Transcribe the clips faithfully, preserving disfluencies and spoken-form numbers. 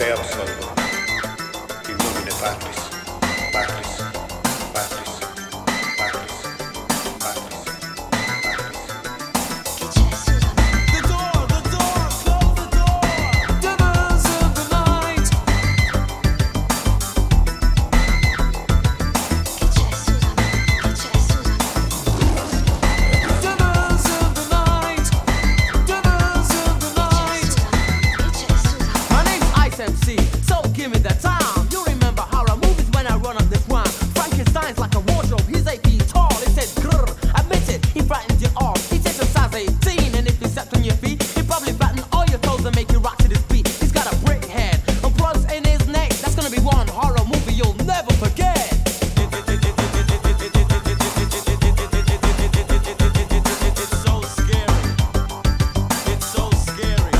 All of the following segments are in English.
te absolvo. In nomine Patris, Patris, Patris, Patris, Patris, Patris. The door, the door, close the door. Devils of the night. Devils of the night. Devils of the night. My name's Ice M C, so give me the time. You remember horror movies when I run up this rhyme. Frankenstein's like a wardrobe, he's eight feet tall. He said grrr, admit it, he frightens you off. He takes a size eighteen, and if you stepped on your feet, he probably batten all your toes and make you rock to this beat. He's got a brick head and plugs in his neck. That's gonna be one horror movie you'll never forget. It's so scary. It's so scary.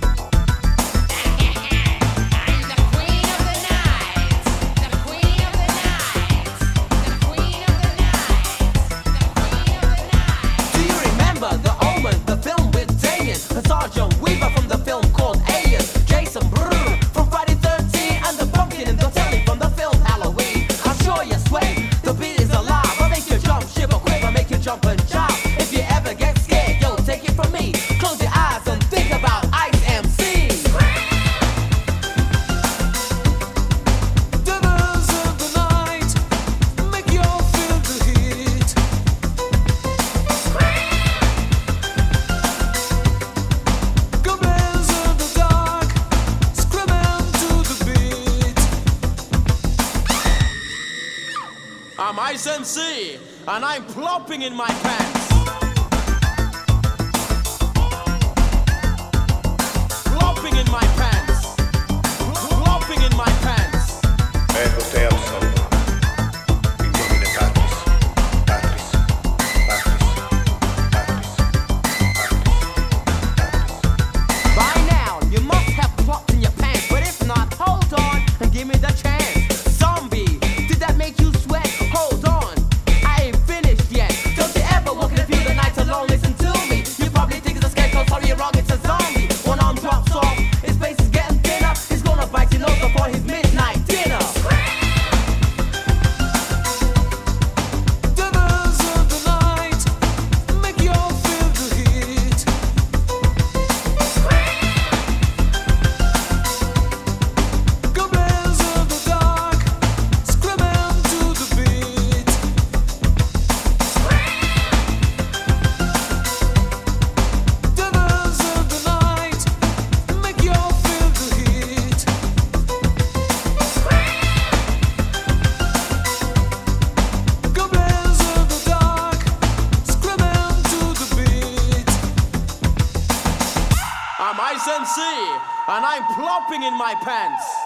The queen of the night, the queen of the night, the queen of the night, the queen of the night. Do you remember The Omen, the film with Damien and Sergeant Weaver from the film called Alien, Jason Brrr from Friday thirteen, and the pumpkin in the telly from the film Halloween? I'm sure you sway, the beat is alive. I'll make you jump, shiver, quiver, make you jump and jive. If you ever get scared, yo, take it from me. Close your eyes and think about Ice M C. Devils of the night. Make you feel the heat. Goblins of the dark. Screaming to the beat. I'm Ice M C, and I'm plopping in my pants. Plopping in my pants. Plopping in my pants. Ego te absolvo. In nomine Patris, Patris, Patris, Patris, Patris, Patris. By now, you must have plopped in your pants, but if not, hold on and give me the chance. Zombie, did that make you sweat? Hold on, I ain't finished yet. Don't you ever walk in the field at night alone? Listen to me. You probably think it's a scarecrow, sorry you're wrong, it's a zombie. One arm drops off, his face is getting thinner. He's gonna bite your nose before his midnight dinner. Devils of the night. Make you feel the heat. Goblins of the dark. Screaming to the beat. Devils of the night. Make you feel the heat. Goblins of the dark. Screaming to the beat. I'm Ice M C, and I'm plopping in my pants.